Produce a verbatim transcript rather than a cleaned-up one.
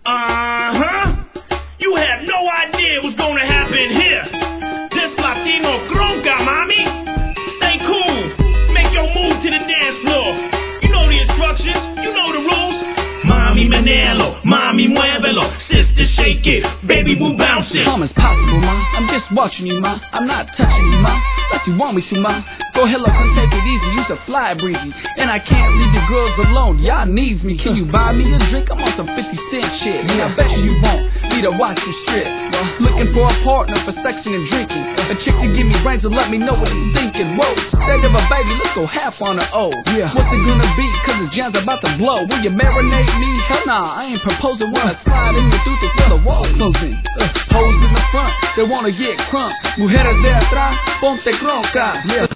Uh-huh. You have no idea what's gonna happen here. This Latino Gronka, mommy. Stay cool. Make your move to the dance floor. You know the instructions. You know the rules. Mommy menelo, mommy muévelo. Sister shake it, baby boo bounce it. Calm as possible, ma. I'm just watching you, ma. I'm not touching you, ma. Unless you want me to, ma. Go ahead, look, and take it easy. You's a fly breezy, and I can't leave the girls alone. Y'all needs me. Can you buy me a drink? I'm on some fifty cent shit. And I bet you won't need to watch the strip. Looking for a partner for sexing and drinking. A chick to give me brains and let me know what she's thinking. Whoa, instead of a baby, let's go half on her O. Yeah. What's it gonna be? Cause the jam's about to blow. Will you marinate me? Hell nah, I ain't proposing when I slide in your through till the wall closing. Uh, hoes in the front, they wanna get crunk. Mujeres de atrás, ponte cronca. Yeah.